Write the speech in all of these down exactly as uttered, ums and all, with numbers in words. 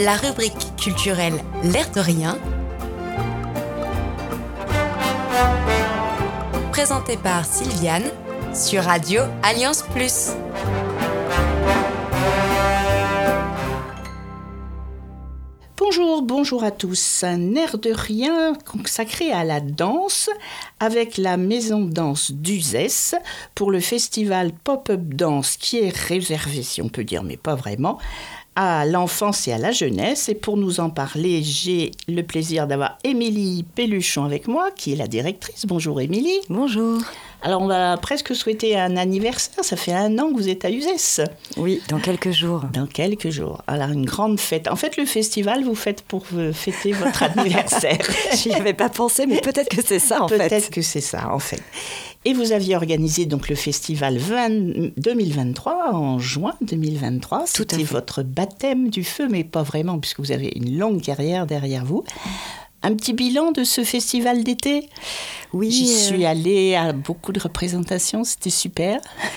la rubrique culturelle L'air de rien, présentée par Sylviane sur Radio Alliance Plus. Bonjour, bonjour à tous. Un air de rien consacré à la danse avec la maison de danse d'Uzès pour le festival Pop-Up Danse qui est réservé, si on peut dire, mais pas vraiment, à l'enfance et à la jeunesse. Et pour nous en parler, j'ai le plaisir d'avoir Émilie Pelluchon avec moi, qui est la directrice. Bonjour Émilie. Bonjour. Alors on va presque souhaiter un anniversaire, ça fait un an que vous êtes à Uzès. Oui, dans quelques jours. Dans quelques jours. Alors une grande fête. En fait le festival vous faites pour fêter votre anniversaire. J'y avais pas pensé, mais peut-être que c'est ça en peut-être fait. Peut-être que c'est ça en fait. Et vous aviez organisé donc le festival vingt, deux mille vingt-trois, en juin deux mille vingt-trois. C'était votre baptême du feu, mais pas vraiment, puisque vous avez une longue carrière derrière vous. Un petit bilan de ce festival d'été ? Oui. J'y euh... suis allée à beaucoup de représentations, c'était super.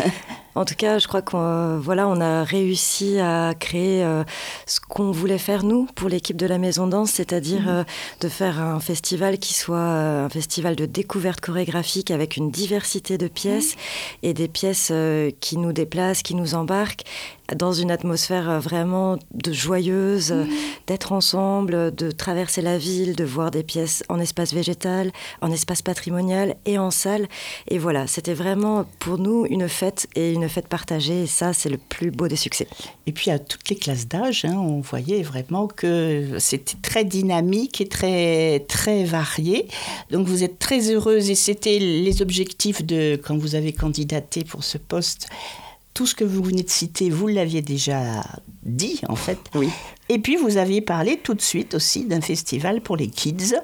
En tout cas, je crois qu'on euh, voilà, on a réussi à créer euh, ce qu'on voulait faire nous pour l'équipe de la Maison Danse, c'est-à-dire mmh. euh, de faire un festival qui soit euh, un festival de découverte chorégraphique avec une diversité de pièces mmh. et des pièces euh, qui nous déplacent, qui nous embarquent dans une atmosphère vraiment de joyeuse, mmh. d'être ensemble, de traverser la ville, de voir des pièces en espace végétal, en espace patrimonial et en salle. Et voilà, c'était vraiment pour nous une fête et une fête partagée. Et ça, c'est le plus beau des succès. Et puis à toutes les classes d'âge, hein, on voyait vraiment que c'était très dynamique et très, très varié. Donc vous êtes très heureuse et c'était les objectifs de quand vous avez candidaté pour ce poste. Tout ce que vous venez de citer, vous l'aviez déjà dit, en fait. Oui. Et puis, vous aviez parlé tout de suite aussi d'un festival pour les kids.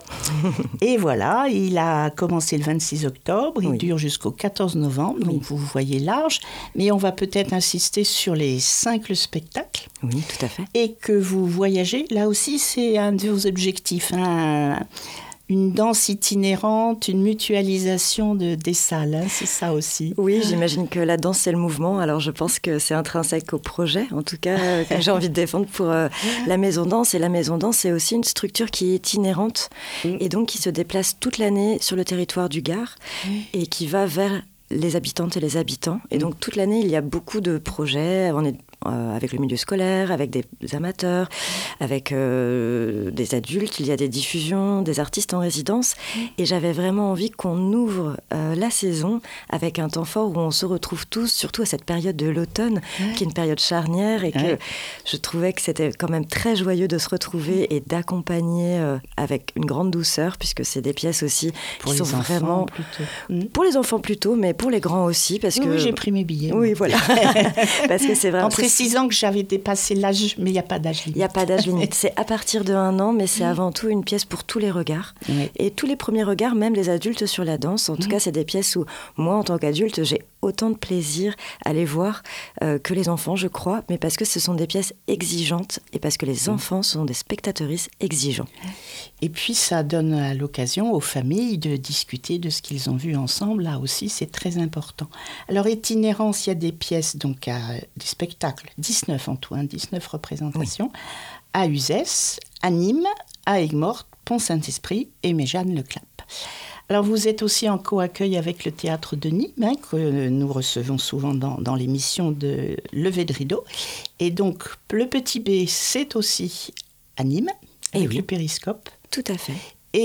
Et voilà, il a commencé le vingt-six octobre, il oui. dure jusqu'au quatorze novembre, donc oui. vous voyez large. Mais on va peut-être insister sur les cinq spectacles. Oui, tout à fait. Et que vous voyagez, là aussi, c'est un de vos objectifs, hein. Une danse itinérante, une mutualisation de, des salles, hein, c'est ça aussi. Oui, j'imagine que la danse, c'est le mouvement. Alors, je pense que c'est intrinsèque au projet, en tout cas, euh, que j'ai envie de défendre pour euh, la Maison Danse. Et la Maison Danse, c'est aussi une structure qui est itinérante mmh. et donc qui se déplace toute l'année sur le territoire du Gard mmh. et qui va vers les habitantes et les habitants. Et donc, toute l'année, il y a beaucoup de projets. On est Euh, avec le milieu scolaire, avec des amateurs, avec euh, des adultes. Il y a des diffusions, des artistes en résidence. Et j'avais vraiment envie qu'on ouvre euh, la saison avec un temps fort où on se retrouve tous, surtout à cette période de l'automne, ouais. qui est une période charnière et que ouais. je trouvais que c'était quand même très joyeux de se retrouver et d'accompagner euh, avec une grande douceur, puisque c'est des pièces aussi pour qui les sont enfants vraiment... plutôt. Pour les enfants plutôt, mais pour les grands aussi. Parce oui, que... oui, j'ai pris mes billets. Oui, voilà. Parce que c'est vraiment... précisant que j'avais dépassé l'âge, mais il n'y a pas d'âge limite. Il n'y a pas d'âge limite. C'est à partir de un an, mais c'est avant tout une pièce pour tous les regards. Oui. Et tous les premiers regards, même les adultes sur la danse. En tout mmh. cas, c'est des pièces où moi, en tant qu'adulte, j'ai autant de plaisir à les voir euh, que les enfants, je crois, mais parce que ce sont des pièces exigeantes et parce que les mmh. enfants sont des spectatrices exigeants. Et puis, ça donne à l'occasion aux familles de discuter de ce qu'ils ont vu ensemble. Là aussi, c'est très important. Alors, itinérance, il y a des pièces, donc à, des spectacles, dix-neuf en tout, hein, dix-neuf représentations, oui. à Uzès, à Nîmes, à Aigues-Mortes, Pont-Saint-Esprit et Méjeanne-le-Clap. Alors, vous êtes aussi en co-accueil avec le théâtre de Nîmes, hein, que nous recevons souvent dans, dans l'émission de Lever de rideau. Et donc, le Petit B, c'est aussi à Nîmes, avec oui. le périscope. Tout à fait.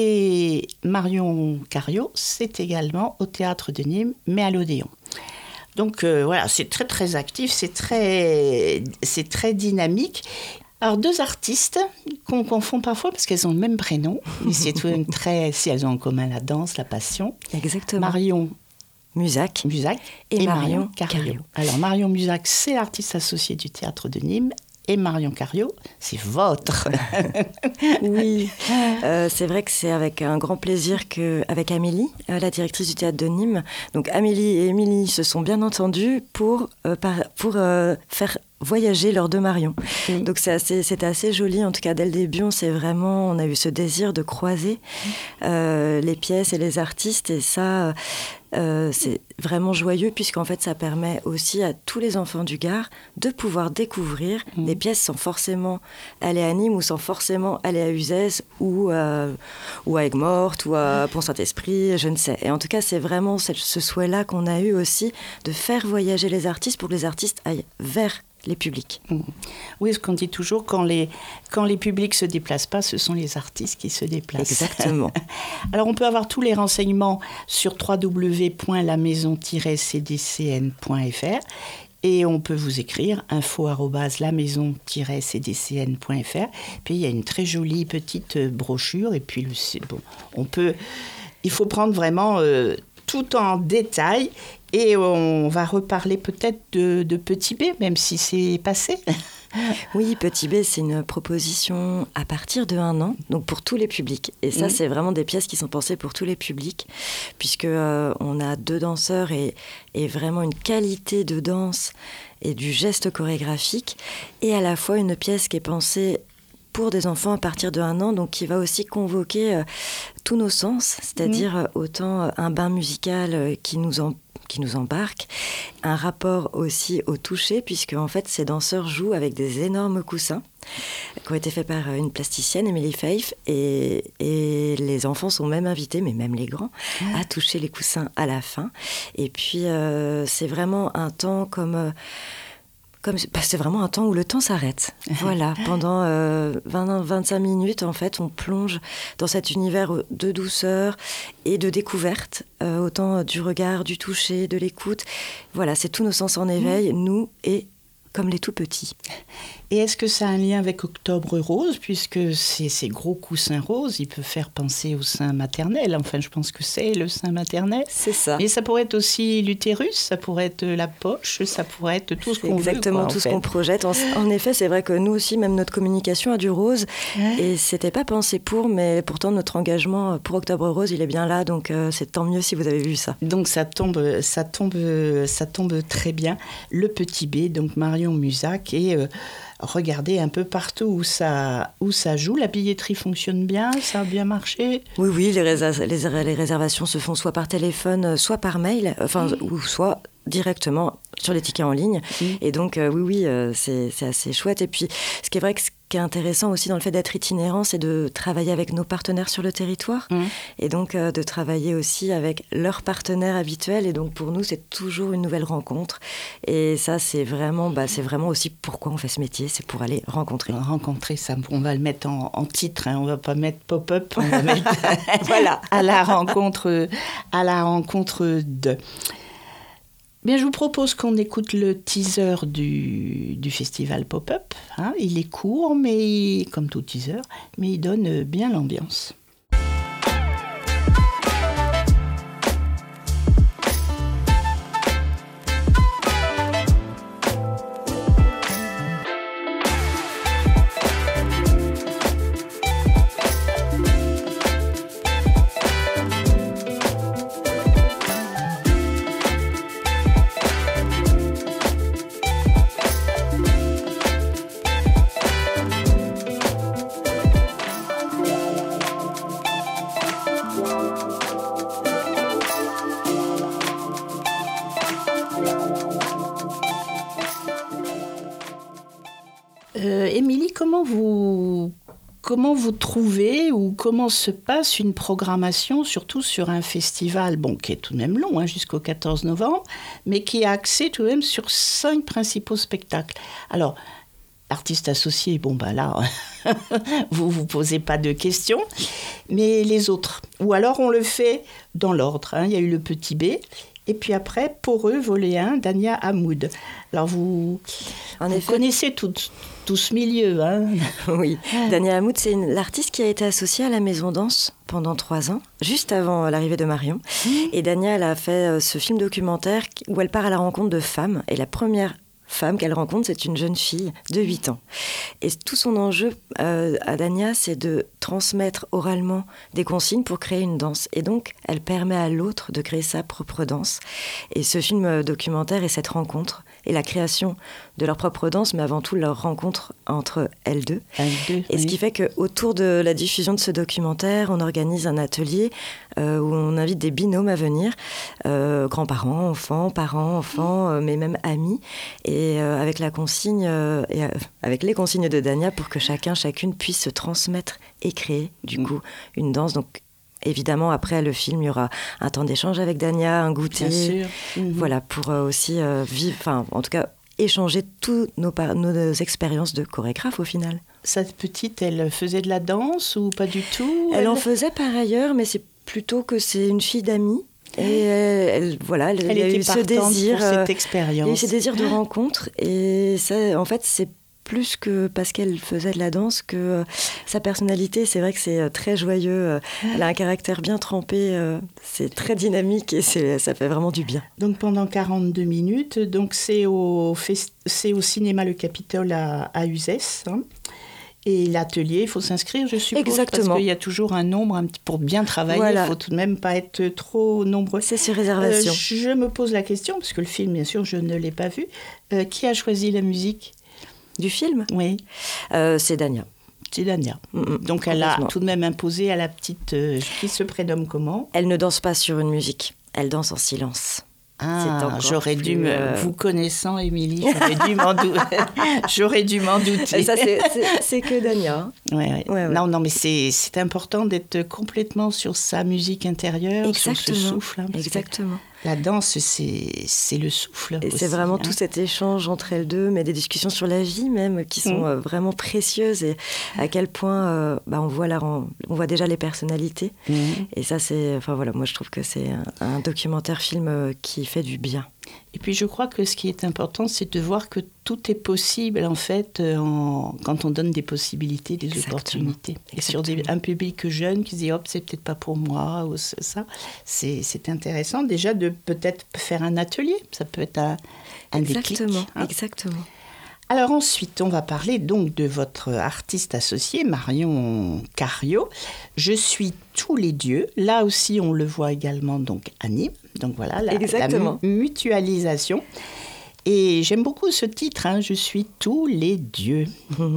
Et Marion Cariot, c'est également au théâtre de Nîmes, mais à l'Odéon. Donc euh, voilà, c'est très très actif, c'est très, c'est très dynamique. Alors deux artistes qu'on confond parfois parce qu'elles ont le même prénom, mais c'est tout de même très, si elles ont en commun la danse, la passion. Exactement. Marion Musac, Musac et, et Marion, Marion Cariot. Cariot. Alors Marion Musac, c'est l'artiste associée du théâtre de Nîmes. Et Marion Cariot, c'est votre. Oui, euh, c'est vrai que c'est avec un grand plaisir qu'avec Amélie, euh, la directrice du théâtre de Nîmes, donc Amélie et Émilie se sont bien entendues pour, euh, par, pour euh, faire voyager leurs deux Marion. Oui. Donc c'est assez, c'était assez joli, en tout cas dès le début, on s'est vraiment, on a eu ce désir de croiser euh, les pièces et les artistes, et ça... euh, c'est vraiment joyeux puisqu'en fait ça permet aussi à tous les enfants du Gard de pouvoir découvrir mmh. des pièces sans forcément aller à Nîmes ou sans forcément aller à Uzès ou, euh, ou à Aigues-Mortes ou à Pont-Saint-Esprit, je ne sais. Et en tout cas, c'est vraiment ce souhait-là qu'on a eu aussi de faire voyager les artistes pour que les artistes aillent vers les publics. Oui, ce qu'on dit toujours, quand les, quand les publics ne se déplacent pas, ce sont les artistes qui se déplacent. Exactement. Alors, on peut avoir tous les renseignements sur w w w point la maison tiret c d c n point f r et on peut vous écrire info arobase la maison tiret c d c n point f r. Puis, il y a une très jolie petite brochure et puis, c'est bon, on peut... Il faut prendre vraiment euh, tout en détail. Et on va reparler peut-être de, de Petit B, même si c'est passé. Oui, Petit B, c'est une proposition à partir de un an, donc pour tous les publics. Et ça, mmh. c'est vraiment des pièces qui sont pensées pour tous les publics, puisqu'on euh, a deux danseurs et, et vraiment une qualité de danse et du geste chorégraphique, et à la fois une pièce qui est pensée pour des enfants à partir de un an, donc qui va aussi convoquer euh, tous nos sens, c'est-à-dire mmh. autant euh, un bain musical euh, qui nous en qui nous embarque, un rapport aussi au toucher, puisque en fait ces danseurs jouent avec des énormes coussins qui ont été faits par une plasticienne, Émilie Feif, et, et les enfants sont même invités, mais même les grands, à toucher les coussins à la fin. Et puis euh, c'est vraiment un temps comme... Euh, Comme, bah c'est vraiment un temps où le temps s'arrête. Voilà, pendant euh, vingt à vingt-cinq minutes, en fait, on plonge dans cet univers de douceur et de découverte, euh, autant du regard, du toucher, de l'écoute. Voilà, c'est tous nos sens en éveil, mmh. nous et comme les tout petits. Et est-ce que ça a un lien avec Octobre Rose, puisque ces, ces gros coussins roses, ils peuvent faire penser au sein maternel. Enfin, je pense que c'est le sein maternel. C'est ça. Et ça pourrait être aussi l'utérus, ça pourrait être la poche, ça pourrait être tout ce qu'on veut. Exactement, quoi, tout ce qu'on projette. En, en effet, c'est vrai que nous aussi, même notre communication a du rose. Ouais. Et c'était pas pensé pour, mais pourtant notre engagement pour Octobre Rose, il est bien là. Donc euh, c'est tant mieux si vous avez vu ça. Donc ça tombe, ça tombe, ça tombe très bien. Le Petit B, donc Marion Musac, et euh, regardez un peu partout où ça, où ça joue. La billetterie fonctionne bien, ça a bien marché. Oui, oui, les, résa- les, les réservations se font soit par téléphone, soit par mail, enfin, mmh. ou soit directement sur les tickets en ligne. Mmh. Et donc, euh, oui, oui, euh, c'est, c'est assez chouette. Et puis, ce qui est vrai que ce qui est intéressant aussi dans le fait d'être itinérant, c'est de travailler avec nos partenaires sur le territoire. Mmh. Et donc, euh, de travailler aussi avec leurs partenaires habituels. Et donc, pour nous, c'est toujours une nouvelle rencontre. Et ça, c'est vraiment, bah, c'est vraiment aussi pourquoi on fait ce métier. C'est pour aller rencontrer. Rencontrer, ça, on va le mettre en, en titre. Hein, on ne va pas mettre pop-up. On va mettre voilà. à la rencontre, à la rencontre de... Bien, je vous propose qu'on écoute le teaser du, du festival Pop-Up. Hein, il est court, mais il, comme tout teaser, mais il donne bien l'ambiance. Euh, Émilie, comment vous, comment vous trouvez ou comment se passe une programmation, surtout sur un festival bon, qui est tout de même long, hein, jusqu'au quatorze novembre, mais qui est axé tout de même sur cinq principaux spectacles. Alors, artiste associé, bon, bah là, vous ne vous posez pas de questions, mais les autres. Ou alors, on le fait dans l'ordre. Hein. Il y a eu le Petit B. Et puis après, pour eux, volet un, Dania Hamoud. Alors, vous, en vous effet, connaissez tout, tout ce milieu. Hein. Oui, Dania Hamoud, c'est une, l'artiste qui a été associée à la Maison Danse pendant trois ans, juste avant l'arrivée de Marion. Mmh. Et Dania, elle a fait ce film documentaire où elle part à la rencontre de femmes. Et la première femme qu'elle rencontre, c'est une jeune fille de huit ans. Et tout son enjeu euh, à Dania, c'est de transmettre oralement des consignes pour créer une danse. Et donc, elle permet à l'autre de créer sa propre danse. Et ce film documentaire et cette rencontre et la création de leur propre danse, mais avant tout leur rencontre entre elles deux. Elles deux et oui. ce qui fait qu'autour de la diffusion de ce documentaire, on organise un atelier euh, où on invite des binômes à venir, euh, grands-parents, enfants, parents, enfants, euh, mais même amis, et euh, avec la consigne, euh, et, euh, avec les consignes de Dania pour que chacun, chacune puisse se transmettre et créer du coup une danse. Donc évidemment, après le film, il y aura un temps d'échange avec Dania, un goûter. Bien sûr. Mmh. Voilà, pour euh, aussi euh, vivre, enfin, en tout cas, échanger toutes nos, par- nos expériences de chorégraphe au final. Cette petite, elle faisait de la danse ou pas du tout? Elle, elle en faisait par ailleurs, mais c'est plutôt que c'est une fille d'amis. Et elle, elle, voilà, elle, elle elle a était eu ce désir, pour cette euh, expérience. il y a eu ce désir de rencontre. Et ça, en fait, c'est plus que parce qu'elle faisait de la danse que euh, sa personnalité, c'est vrai que c'est euh, très joyeux. Euh, elle a un caractère bien trempé, euh, c'est très dynamique et c'est, ça fait vraiment du bien. Donc pendant quarante-deux minutes, donc c'est au, fest- c'est au cinéma Le Capitole à, à Uzès. Hein. Et l'atelier, il faut s'inscrire, je suppose. Exactement. Parce qu'il y a toujours un nombre, un petit, pour bien travailler, il Voilà. faut tout de même pas être trop nombreux. C'est sur réservation. Euh, je me pose la question, parce que le film, bien sûr, je ne l'ai pas vu. Euh, qui a choisi la musique? Du film Oui, euh, C'est Dania. c'est Dania. Mm-mm, Donc elle a complètement. tout de même imposé à la petite, euh, qui se prénomme comment? Elle ne danse pas sur une musique, elle danse en silence. C'est Ah, encore j'aurais dû plus, me... euh, Vous connaissant, Émilie, j'aurais dû m'en douter. J'aurais dû m'en douter. Et ça, c'est, c'est, c'est que Dania. Ouais, ouais. Ouais, ouais. Non, non, mais c'est, c'est important d'être complètement sur sa musique intérieure, Exactement. sur ce souffle. Hein, parce que Exactement. la danse, c'est, c'est le souffle. Et aussi, c'est vraiment hein. tout cet échange entre elles deux, mais des discussions sur la vie même, qui sont Mmh. euh, vraiment précieuses et à quel point euh, bah, on, voit la, on voit déjà les personnalités. Mmh. Et ça, c'est, enfin voilà, moi je trouve que c'est un, un documentaire film euh, qui fait du bien. Et puis je crois que ce qui est important, c'est de voir que tout est possible en fait euh, en... quand on donne des possibilités, des Exactement. opportunités. Et sur des... un public jeune qui se dit hop, c'est peut-être pas pour moi ou c'est ça, c'est, c'est intéressant déjà de peut-être faire un atelier. Ça peut être un, un déclic. Exactement, Hein. exactement. Alors ensuite, on va parler donc de votre artiste associé, Marion Cario. Je suis tous les dieux. Là aussi, on le voit également donc à Nîmes. Donc voilà, la, Exactement. la mu- mutualisation. Et j'aime beaucoup ce titre, hein, Je suis tous les dieux.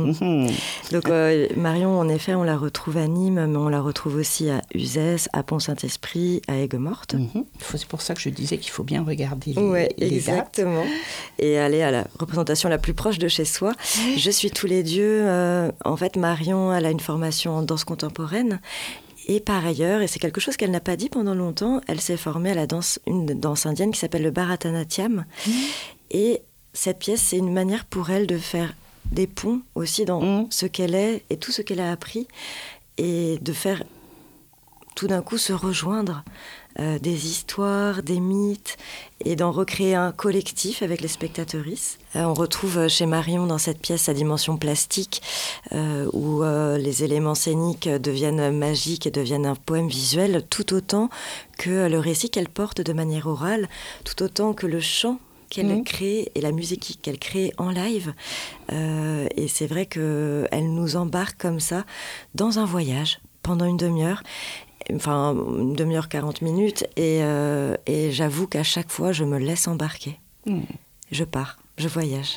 Donc euh, Marion, en effet, on la retrouve à Nîmes, mais on la retrouve aussi à Uzès, à Pont-Saint-Esprit, à Aigues-Mortes. Mhm. C'est pour ça que je disais qu'il faut bien regarder les, Ouais, les dates. exactement. Et aller à la représentation la plus proche de chez soi. Je suis tous les dieux. Euh, en fait, Marion, elle a une formation en danse contemporaine. Et par ailleurs, et c'est quelque chose qu'elle n'a pas dit pendant longtemps, elle s'est formée à la danse, une danse indienne qui s'appelle le Bharatanatyam. Mmh. Et cette pièce, c'est une manière pour elle de faire des ponts aussi dans mmh. ce qu'elle est et tout ce qu'elle a appris. Et de faire tout d'un coup se rejoindre euh, des histoires, des mythes, et d'en recréer un collectif avec les spectatrices. Euh, on retrouve chez Marion dans cette pièce sa dimension plastique, euh, où euh, les éléments scéniques deviennent magiques et deviennent un poème visuel, tout autant que le récit qu'elle porte de manière orale, tout autant que le chant qu'elle mmh. crée et la musique qu'elle crée en live. Euh, et c'est vrai qu'elle nous embarque comme ça dans un voyage pendant une demi-heure. Enfin, une demi-heure, quarante minutes. Et, euh, et j'avoue qu'à chaque fois, je me laisse embarquer. Mmh. Je pars, je voyage.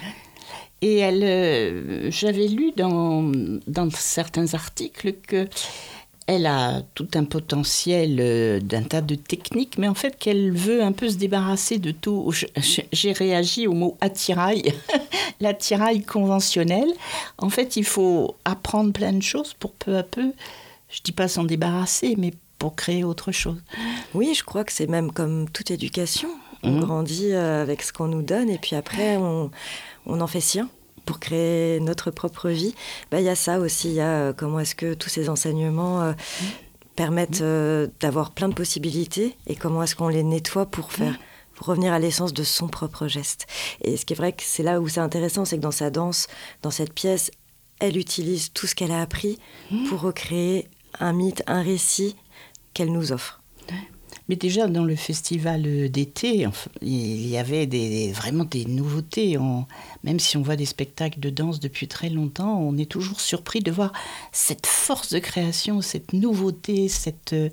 Et elle, euh, j'avais lu dans, dans certains articles que elle a tout un potentiel euh, d'un tas de techniques, mais en fait qu'elle veut un peu se débarrasser de tout. J'ai réagi au mot attirail, l'attirail conventionnel. En fait, il faut apprendre plein de choses pour peu à peu, je ne dis pas s'en débarrasser, mais pour créer autre chose. Oui, je crois que c'est même comme toute éducation. On mmh. grandit avec ce qu'on nous donne et puis après, on, on en fait sien. Pour créer notre propre vie, bah, y a ça aussi, il y a euh, comment est-ce que tous ces enseignements euh, mmh. permettent euh, d'avoir plein de possibilités et comment est-ce qu'on les nettoie pour faire pour revenir à l'essence de son propre geste. Et ce qui est vrai que c'est là où c'est intéressant, c'est que dans sa danse, dans cette pièce, elle utilise tout ce qu'elle a appris mmh. pour recréer un mythe, un récit qu'elle nous offre. Mais déjà, dans le festival d'été, enfin, il y avait des, vraiment des nouveautés. On, même si on voit des spectacles de danse depuis très longtemps, on est toujours surpris de voir cette force de création, cette nouveauté, cette...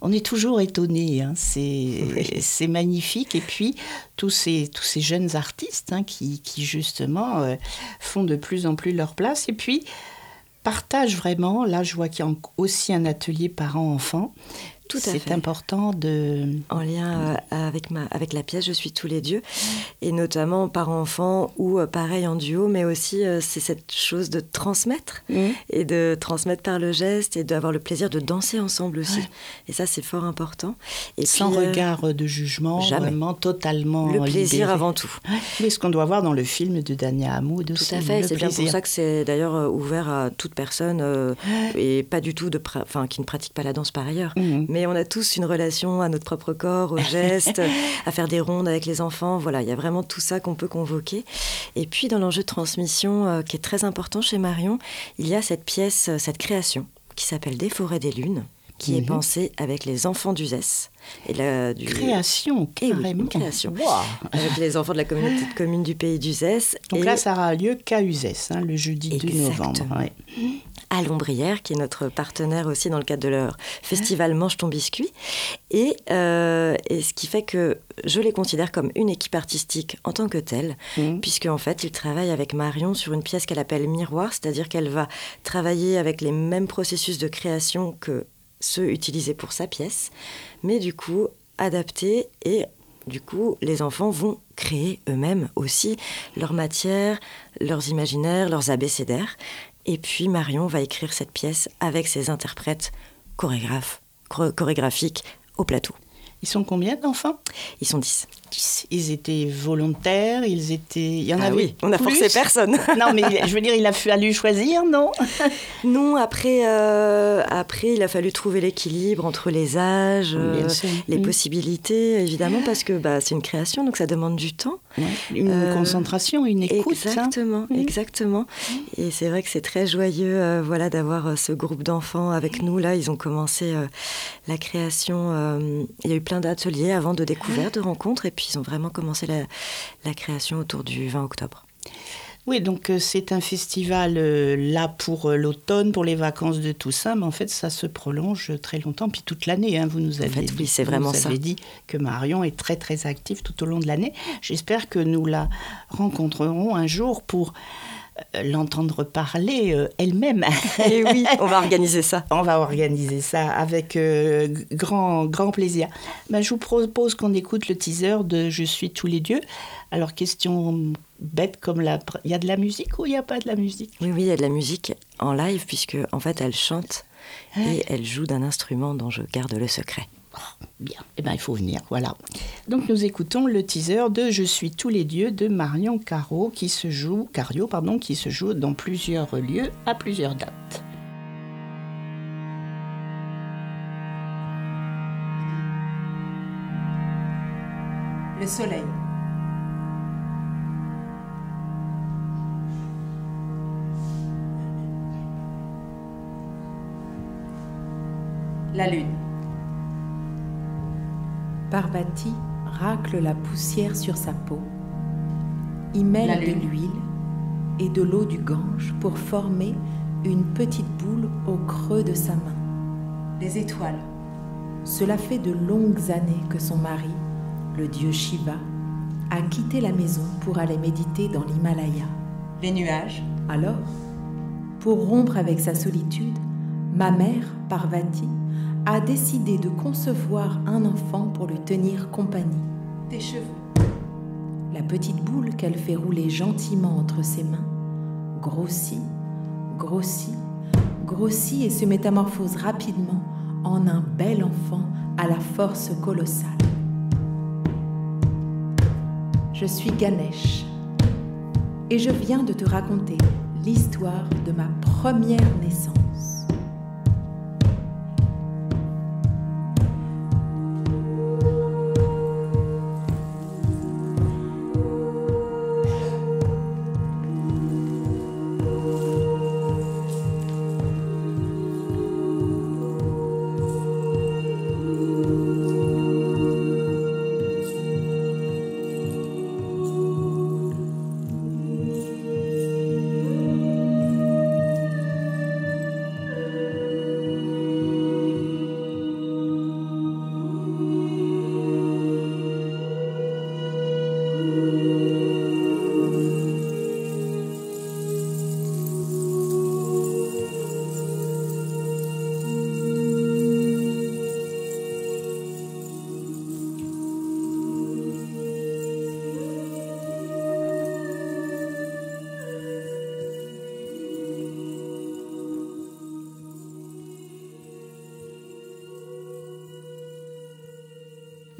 on est toujours étonné. Hein. C'est, oui. c'est magnifique. Et puis, tous ces, tous ces jeunes artistes hein, qui, qui, justement, euh, font de plus en plus leur place. Et puis, partagent vraiment. Là, je vois qu'il y a aussi un atelier parents-enfants. Tout à c'est fait. important de... En lien euh, avec, ma, avec la pièce « Je suis tous les dieux », et notamment parents-enfants ou euh, pareil en duo, mais aussi euh, c'est cette chose de transmettre, mmh. et de transmettre par le geste, et d'avoir le plaisir de danser ensemble aussi. Ouais. Et ça, c'est fort important. Et Sans puis, regard euh, de jugement, jamais. Vraiment totalement le plaisir libéré. Avant tout. C'est ce qu'on doit voir dans le film de Dania Hamoud aussi. Tout à fait, le c'est plaisir. bien pour ça que c'est d'ailleurs ouvert à toute personne, euh, et pas du tout de pra- enfin, qui ne pratique pas la danse par ailleurs. Mmh. Mais on a tous une relation à notre propre corps, aux gestes, à faire des rondes avec les enfants. Voilà, il y a vraiment tout ça qu'on peut convoquer. Et puis, dans l'enjeu de transmission, euh, qui est très important chez Marion, il y a cette pièce, cette création, qui s'appelle « Des forêts des lunes », qui mmh. est pensée avec les enfants d'Uzès. Et la, du... Création, carrément. Oui, une création. Wow. Avec les enfants de la communauté de communes du pays d'Uzès. Donc et... là, ça aura lieu qu'à Uzès, hein, le jeudi deux novembre. Ouais. À Lombrière, qui est notre partenaire aussi dans le cadre de leur festival Mange ton biscuit. Et, euh, et ce qui fait que je les considère comme une équipe artistique en tant que telle, mmh. puisque en fait, ils travaillent avec Marion sur une pièce qu'elle appelle Miroir, c'est-à-dire qu'elle va travailler avec les mêmes processus de création que ceux utilisés pour sa pièce, mais du coup, adaptés, et du coup, les enfants vont créer eux-mêmes aussi leur matière, leurs imaginaires, leurs abécédaires. Et puis Marion va écrire cette pièce avec ses interprètes chorégraphes, chorégraphiques au plateau. Ils sont combien d'enfants ? Ils sont dix. dix. Ils étaient volontaires, ils étaient... Il y en ah avait oui, on n'a forcé personne. Non, mais je veux dire, il a fallu choisir, non ? Non, après, euh, après, il a fallu trouver l'équilibre entre les âges, euh, les mmh. possibilités, évidemment, parce que bah, c'est une création, donc ça demande du temps. Ouais, une euh, concentration, une écoute. Exactement, hein. exactement. Mmh. Et c'est vrai que c'est très joyeux euh, voilà, d'avoir euh, ce groupe d'enfants avec nous. Là, ils ont commencé euh, la création. Euh, il y a eu plein d'ateliers avant, de découvertes, de rencontres, et puis ils ont vraiment commencé la, la création autour du vingt octobre. Oui, donc euh, c'est un festival euh, là pour euh, l'automne, pour les vacances de Toussaint, mais en fait ça se prolonge très longtemps, puis toute l'année. Hein, vous nous avez, en fait, dit, oui, c'est vraiment vous ça. avez dit que Marion est très très active tout au long de l'année. J'espère que nous la rencontrerons un jour pour euh, l'entendre parler euh, elle-même. Et oui, on va organiser ça. On va organiser ça avec euh, grand, grand plaisir. Ben, je vous propose qu'on écoute le teaser de « Je suis tous les dieux ». Alors, question bête comme la... Il y a de la musique ou il n'y a pas de la musique ? Oui, oui, il y a de la musique en live, puisque en fait, elle chante hein et elle joue d'un instrument dont je garde le secret. Oh, bien, eh bien, il faut venir, voilà. Donc, nous écoutons le teaser de « Je suis tous les dieux » de Marion Caro, qui se joue, Cario, pardon, qui se joue dans plusieurs lieux, à plusieurs dates. Le soleil. La lune. Parvati racle la poussière sur sa peau, y mêle de l'huile et de l'eau du Gange pour former une petite boule au creux de sa main. Les étoiles. Cela fait de longues années que son mari, le dieu Shiva, a quitté la maison pour aller méditer dans l'Himalaya. Les nuages. Alors, pour rompre avec sa solitude, ma mère, Parvati, a décidé de concevoir un enfant pour lui tenir compagnie. Tes cheveux. La petite boule qu'elle fait rouler gentiment entre ses mains grossit, grossit, grossit et se métamorphose rapidement en un bel enfant à la force colossale. Je suis Ganesh et je viens de te raconter l'histoire de ma première naissance.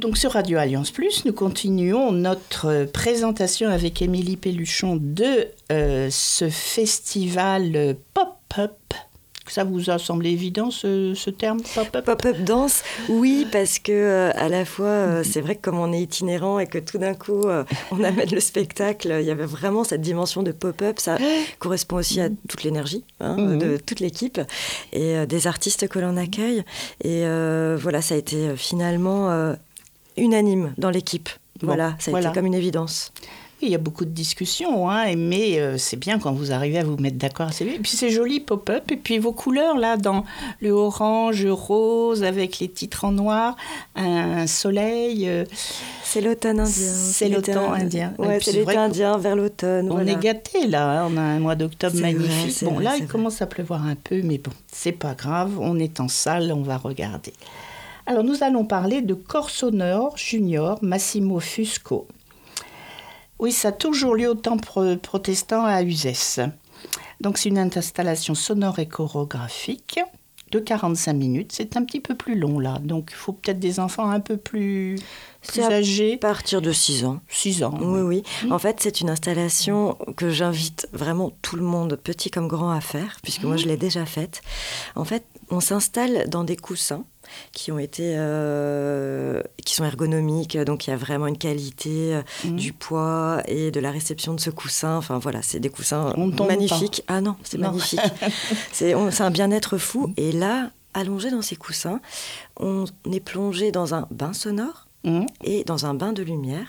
Donc sur Radio Alliance Plus, nous continuons notre présentation avec Émilie Pelluchon de euh, ce festival pop-up. Ça vous a semblé évident ce, ce terme pop-up? Pop-up danse, oui, parce que euh, à la fois, euh, c'est vrai que comme on est itinérant et que tout d'un coup, euh, on amène le spectacle, il y avait vraiment cette dimension de pop-up. Ça correspond aussi à toute l'énergie hein, mmh. de toute l'équipe et euh, des artistes que l'on accueille. Et euh, voilà, ça a été finalement euh, unanime dans l'équipe. Bon, voilà, ça a voilà. été comme une évidence. Il y a beaucoup de discussions, hein, mais euh, c'est bien quand vous arrivez à vous mettre d'accord. C'est bien. Et puis c'est joli, pop-up. Et puis vos couleurs, là, dans le orange, rose, avec les titres en noir, un soleil. Euh, c'est l'automne indien. C'est, c'est l'automne indien. Ouais, c'est, c'est l'été indien vers l'automne. On voilà. est gâtés, là. Hein, on a un mois d'octobre c'est magnifique. Vrai, bon, vrai, là, il vrai. commence à pleuvoir un peu, mais bon, c'est pas grave. On est en salle, on va regarder. Alors, nous allons parler de Corps sonore junior Massimo Fusco. Oui, ça a toujours lieu au temple protestant à Uzès. Donc, c'est une installation sonore et chorégraphique de quarante-cinq minutes. C'est un petit peu plus long, là. Donc, il faut peut-être des enfants un peu plus, plus c'est âgés. À partir de six ans. six ans. Oui, oui. Mmh. En fait, c'est une installation que j'invite vraiment tout le monde, petit comme grand, à faire, puisque mmh. moi, je l'ai déjà faite. En fait, on s'installe dans des coussins qui ont été euh, qui sont ergonomiques, donc il y a vraiment une qualité euh, mmh. du poids et de la réception de ce coussin. Enfin voilà, c'est des coussins magnifiques. Pas. Ah non, c'est non. magnifique. c'est, on, c'est un bien-être fou. Et là, allongé dans ces coussins, on est plongé dans un bain sonore mmh. et dans un bain de lumière.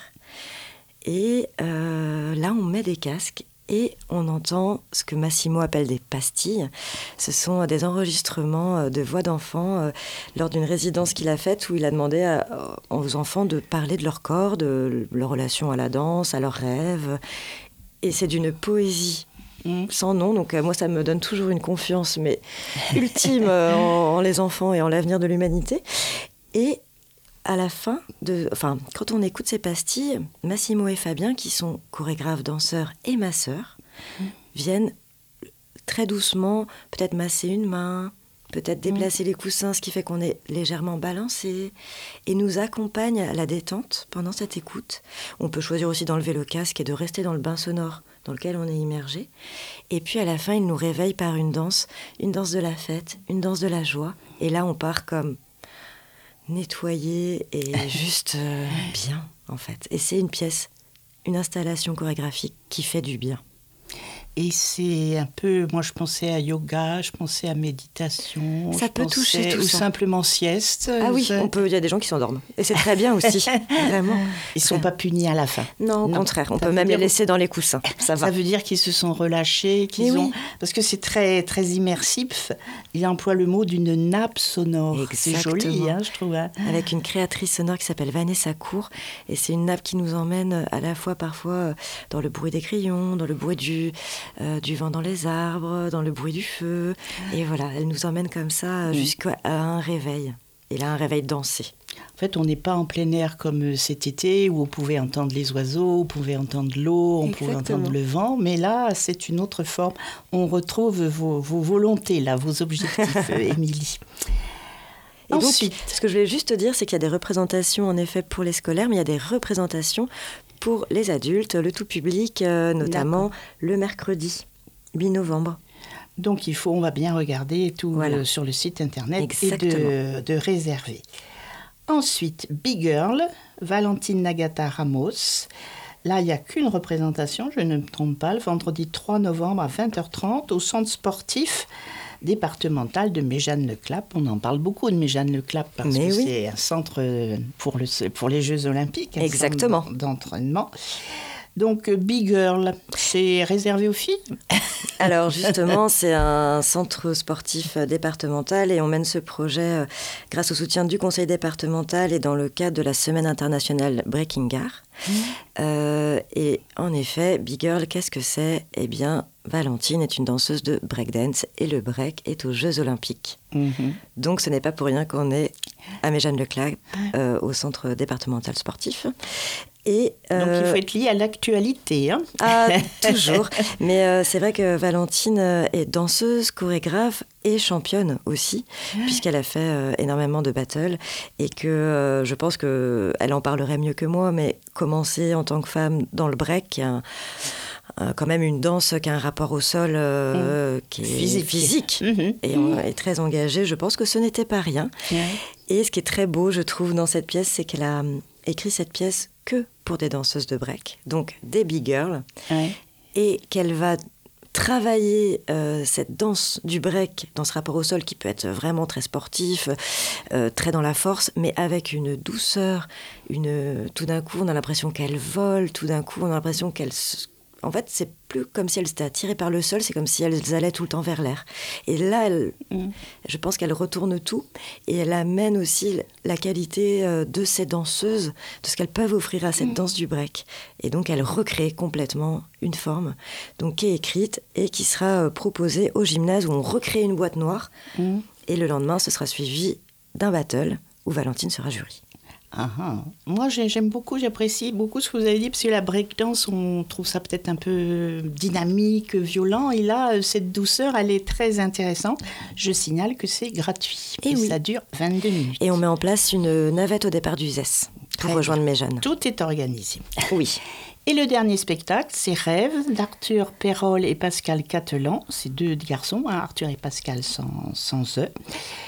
Et euh, là, on met des casques. Et on entend ce que Massimo appelle des pastilles. Ce sont des enregistrements de voix d'enfants euh, lors d'une résidence qu'il a faite où il a demandé à, aux enfants de parler de leur corps, de leur relation à la danse, à leurs rêves. Et c'est d'une poésie mmh. sans nom. Donc euh, moi, ça me donne toujours une confiance mais ultime euh, en, en les enfants et en l'avenir de l'humanité. Et à la fin, de, enfin, quand on écoute ces pastilles, Massimo et Fabien, qui sont chorégraphes, danseurs et masseurs, mmh. viennent très doucement peut-être masser une main, peut-être déplacer mmh. les coussins, ce qui fait qu'on est légèrement balancé, et nous accompagnent à la détente pendant cette écoute. On peut choisir aussi d'enlever le casque et de rester dans le bain sonore dans lequel on est immergé. Et puis à la fin, ils nous réveillent par une danse, une danse de la fête, une danse de la joie. Et là, on part comme nettoyé et juste euh, bien, en fait. Et c'est une pièce, une installation chorégraphique qui fait du bien. Et c'est un peu, moi je pensais à yoga, je pensais à méditation. Ça peut toucher tout ou ça. Ou simplement sieste. Ah oui, on peut, il y a des gens qui s'endorment. Et c'est très bien aussi, vraiment. Ils ne sont pas punis à la fin. Non, au non. contraire, on ça peut même les laisser dans les coussins. Ça va. Ça veut dire qu'ils se sont relâchés, qu'ils Mais ont... Oui. Parce que c'est très, très immersif. Il emploie le mot d'une nappe sonore. Exactement. C'est joli, hein, je trouve. Hein. Avec une créatrice sonore qui s'appelle Vanessa Cour. Et c'est une nappe qui nous emmène à la fois parfois dans le bruit des crayons, dans le bruit du... Euh, du vent dans les arbres, dans le bruit du feu. Et voilà, elle nous emmène comme ça jusqu'à un réveil. Et là, un réveil dansé. En fait, on n'est pas en plein air comme cet été où on pouvait entendre les oiseaux, on pouvait entendre l'eau, on Exactement. pouvait entendre le vent. Mais là, c'est une autre forme. On retrouve vos, vos volontés, là, vos objectifs, Émilie. Et Ensuite, donc, ce que je voulais juste te dire, c'est qu'il y a des représentations, en effet, pour les scolaires, mais il y a des représentations pour les adultes, le tout public, euh, notamment D'accord. le mercredi huit novembre. Donc, il faut, on va bien regarder tout voilà. euh, sur le site internet Exactement. et de, de réserver. Ensuite, Big Girl, Valentine Nagata Ramos. Là, il n'y a qu'une représentation, je ne me trompe pas, le vendredi trois novembre à vingt heures trente au centre sportif départemental de Méjeanne-le-Clap. On en parle beaucoup de Méjeanne-le-Clap parce Mais que oui. c'est un centre pour, le, pour les Jeux Olympiques. Un Exactement. Centre d'entraînement. Donc, Big Girl, c'est réservé aux filles ? Alors, justement, c'est un centre sportif départemental et on mène ce projet grâce au soutien du conseil départemental et dans le cadre de la Semaine internationale Breaking Gare. Mmh. Euh, et en effet, Big Girl, qu'est-ce que c'est ? Eh bien, Valentine est une danseuse de breakdance et le break est aux Jeux Olympiques. Mmh. Donc, ce n'est pas pour rien qu'on est à Méjeanne-le-Clap, euh, au centre départemental sportif. Et, euh... Donc il faut être lié à l'actualité. Hein ah, toujours. Mais euh, c'est vrai que Valentine est danseuse, chorégraphe et championne aussi, puisqu'elle a fait euh, énormément de battles et que euh, je pense qu'elle en parlerait mieux que moi, mais commencer en tant que femme dans le break, qui est un, un, quand même une danse qui a un rapport au sol euh, mmh. qui est physique, physique mmh. et mmh. est très engagée, je pense que ce n'était pas rien. Mmh. Et ce qui est très beau, je trouve, dans cette pièce, c'est qu'elle a écrit cette pièce que pour des danseuses de break, donc des big girls, ouais. et qu'elle va travailler euh, cette danse du break dans ce rapport au sol qui peut être vraiment très sportif, euh, très dans la force, mais avec une douceur, une... tout d'un coup on a l'impression qu'elle vole, tout d'un coup on a l'impression qu'elle... En fait, c'est plus comme si elles étaient attirées par le sol, c'est comme si elles allaient tout le temps vers l'air. Et là, elle, mmh. je pense qu'elle retourne tout et elle amène aussi la qualité de ces danseuses, de ce qu'elles peuvent offrir à cette mmh. danse du break. Et donc, elle recrée complètement une forme donc, qui est écrite et qui sera proposée au gymnase où on recrée une boîte noire. Mmh. Et le lendemain, ce sera suivi d'un battle où Valentine sera jury. Ah, ah. Moi, j'aime beaucoup, j'apprécie beaucoup ce que vous avez dit, parce que la breakdance, on trouve ça peut-être un peu dynamique, violent, et là, cette douceur, elle est très intéressante. Je signale que c'est gratuit, et, et oui. ça dure vingt-deux minutes. Et on met en place une navette au départ du Z E S pour très rejoindre mes jeunes. Tout est organisé. Oui. Et le dernier spectacle, c'est Rêve, d'Arthur Perrol et Pascal Catelan. C'est deux garçons, hein, Arthur et Pascal sans, sans E.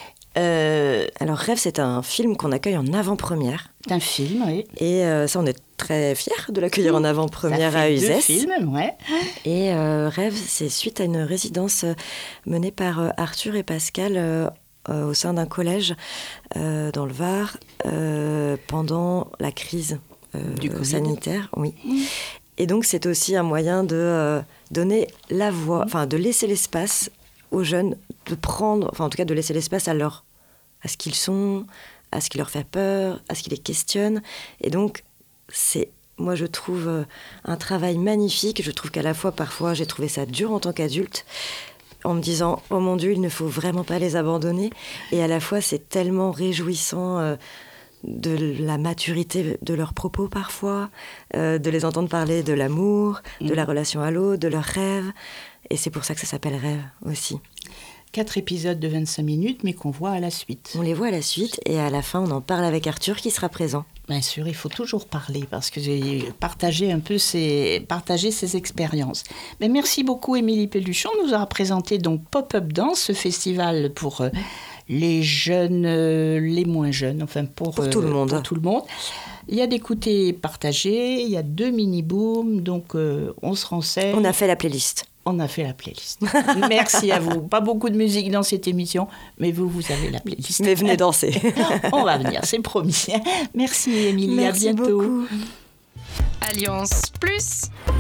Euh, Alors Rêve, c'est un film qu'on accueille en avant-première. C'est un film, oui. Et euh, ça, on est très fiers de l'accueillir mmh. en avant-première à U Z E S. C'est un film, ouais. Et euh, Rêve, c'est suite à une résidence menée par euh, Arthur et Pascal euh, euh, au sein d'un collège euh, dans le Var euh, pendant la crise euh, du sanitaire. Oui. Mmh. Et donc, c'est aussi un moyen de euh, donner la voix, enfin, de laisser l'espace aux jeunes, de prendre, enfin, en tout cas, de laisser l'espace à leur à ce qu'ils sont, à ce qui leur fait peur, à ce qui les questionne. Et donc, c'est, moi, je trouve un travail magnifique. Je trouve qu'à la fois, parfois, j'ai trouvé ça dur en tant qu'adulte, en me disant, oh mon Dieu, il ne faut vraiment pas les abandonner. Et à la fois, c'est tellement réjouissant euh, de la maturité de leurs propos, parfois, euh, de les entendre parler de l'amour, mmh. de la relation à l'autre, de leurs rêves. Et c'est pour ça que ça s'appelle Rêve aussi. Quatre épisodes de vingt-cinq minutes, mais qu'on voit à la suite. On les voit à la suite, et à la fin, on en parle avec Arthur, qui sera présent. Bien sûr, il faut toujours parler, parce que j'ai partagé un peu ses, partagé ses expériences. Mais merci beaucoup, Émilie Pelluchon, nous a présenté donc Pop-Up Dance, ce festival pour euh, les jeunes, euh, les moins jeunes, enfin pour, pour, euh, tout, le monde. pour tout le monde. Il y a d'écouter partagé, il y a deux mini-booms, donc euh, on se renseigne. On a fait la playlist. On a fait la playlist. Merci à vous. Pas beaucoup de musique dans cette émission, mais vous, vous avez la playlist. Mais venez danser. On va venir, c'est promis. Merci Émilie, Merci à bientôt. Beaucoup. Alliance Plus.